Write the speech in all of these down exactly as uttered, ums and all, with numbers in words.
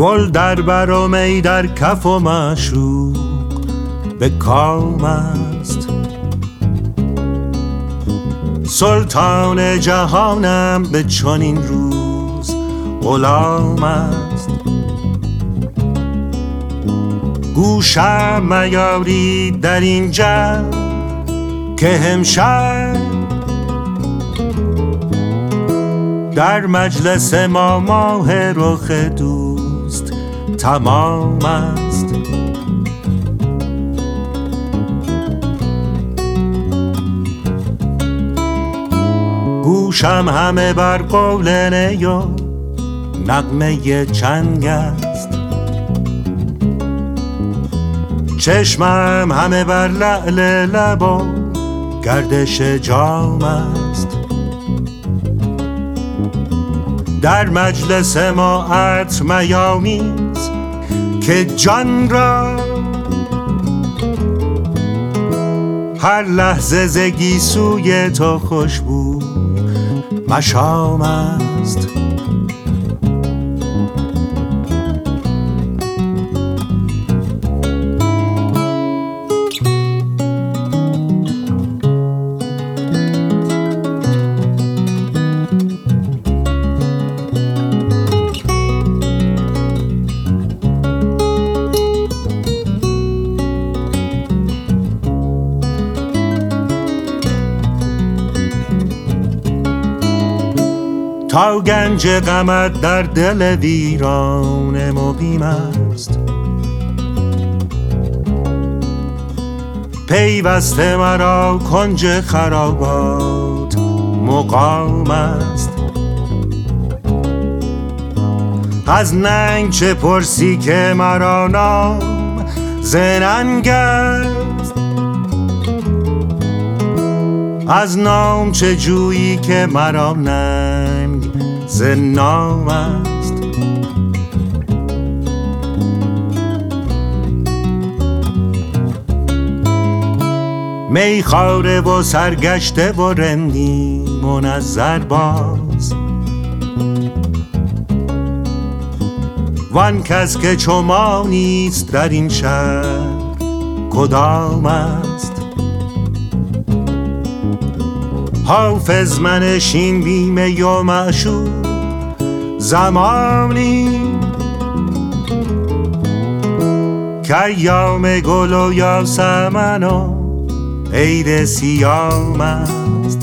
گل در بر و می در کف و معشوق به کام است. سلطان جهانم به چنین روز غلام است. گوشم میارید در این جمع که امشب در مجلس ما ماه رخ دوست تمام است. گوشم همه بر قول نی و نغمه چنگ است. چشمم همه بر لعل لب و گردش جام است. در مجلس ما عطر میامیز که جان را هر لحظه ز گیسوی تو خوشبو مشام است. تا گنج غمت در دل ویران مقیم است. پیوسته مرا کنج خرابات مقام است. از ننگ چه پرسی که مرا نام ز ننگ است. از نام چه جویی که مرا ننگ ز نام است. میخواره و سرگشته و رندی منظر باز. وان کس که چو ما نیست در این شهر کدام است. حافظ منشین بی می و معشوق زمانی که ایام گل و یاسمن و عید سیام است.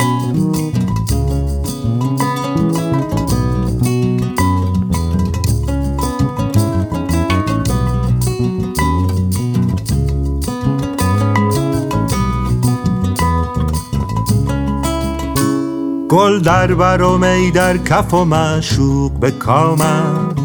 گل در بر و می در کف و معشوق به کام است.